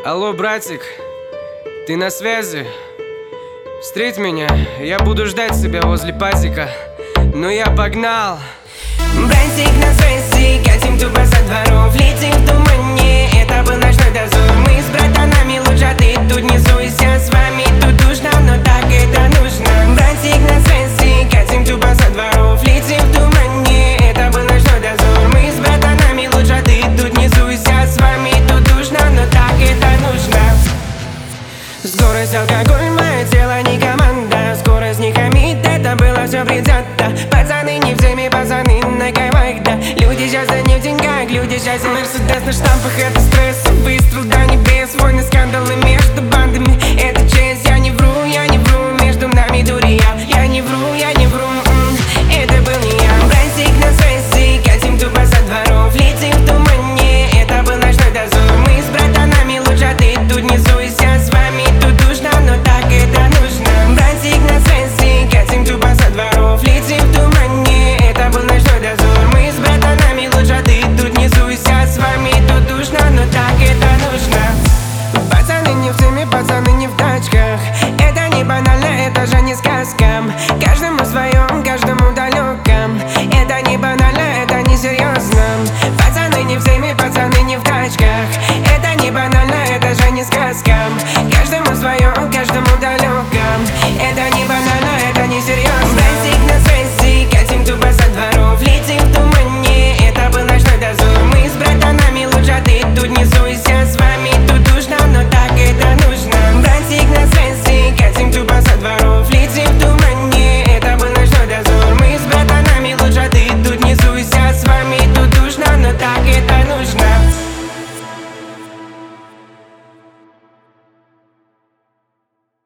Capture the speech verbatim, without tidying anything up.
Алло, братик, ты на связи? Встреть меня, я буду ждать тебя возле пазика. Ну я погнал. Братик на связи, катим тупо со дворов, летим в тумане, это был ночной дозор. Мы с братанами лучше, ты тут не суйся, с вами тут душно, но так это нужно. Братик на связи, катим тупо со дворов, летим в тумане, это был ночной дозор. Мы с братанами лучше, ты тут не суйся, с вами тут душно, но так это нужно. Скорость, алкоголь, мое тело не команда, скорость не хамит, это было все предвзято. Пацаны не в теме, пацаны на кайфах, да. Люди сейчас да не в деньгах, люди сейчас и Мерседес на штампах, это стрессовый